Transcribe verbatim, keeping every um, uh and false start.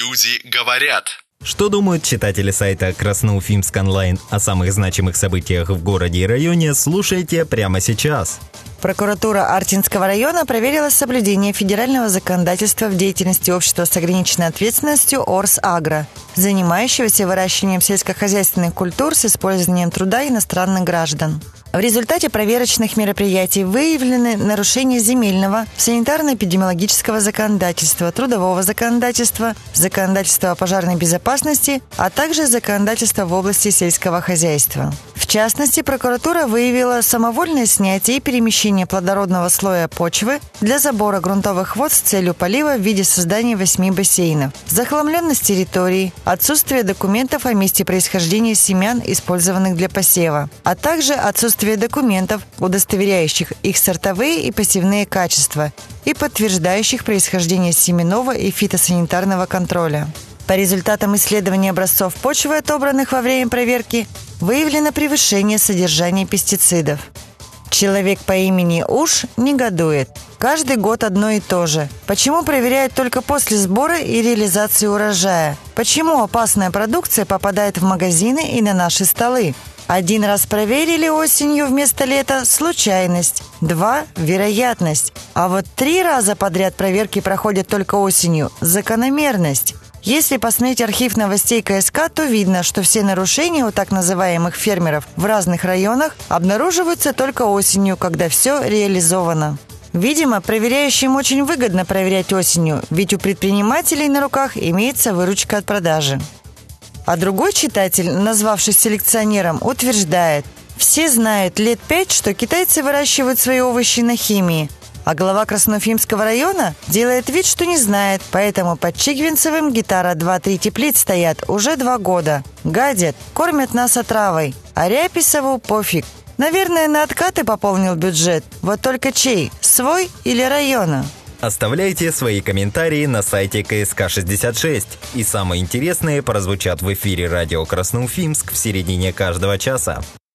Люди говорят. Что думают читатели сайта Красноуфимск онлайн о самых значимых событиях в городе и районе, слушайте прямо сейчас. Прокуратура Артинского района проверила соблюдение федерального законодательства в деятельности общества с ограниченной ответственностью «Орсагро», занимающегося выращиванием сельскохозяйственных культур с использованием труда иностранных граждан. В результате проверочных мероприятий выявлены нарушения земельного, санитарно-эпидемиологического законодательства, трудового законодательства, законодательства о пожарной безопасности, а также законодательства в области сельского хозяйства. В частности, прокуратура выявила самовольное снятие и перемещение плодородного слоя почвы для забора грунтовых вод с целью полива в виде создания восьми бассейнов, захламленность территории, отсутствие документов о месте происхождения семян, использованных для посева, а также отсутствие документов, удостоверяющих их сортовые и посевные качества и подтверждающих происхождение семенного и фитосанитарного контроля. По результатам исследования образцов почвы, отобранных во время проверки, выявлено превышение содержания пестицидов. Человек по имени Уж негодует. Каждый год одно и то же. Почему проверяют только после сбора и реализации урожая? Почему опасная продукция попадает в магазины и на наши столы? Один раз проверили осенью вместо лета – случайность. Два – вероятность. А вот три раза подряд проверки проходят только осенью – закономерность. Если посмотреть архив новостей ка эс ка, то видно, что все нарушения у так называемых фермеров в разных районах обнаруживаются только осенью, когда все реализовано. Видимо, проверяющим очень выгодно проверять осенью, ведь у предпринимателей на руках имеется выручка от продажи. А другой читатель, назвавшись селекционером, утверждает: все знают лет пять, что китайцы выращивают свои овощи на химии. А глава Красноуфимского района делает вид, что не знает, поэтому под Чигвинцевым гитара два-три теплиц стоят уже два года. Гадят, кормят нас отравой, а Ряписову пофиг. Наверное, на откаты пополнил бюджет. Вот только чей? Свой или района? Оставляйте свои комментарии на сайте ка эс ка шестьдесят шесть. И самые интересные прозвучат в эфире радио Красноуфимск в середине каждого часа.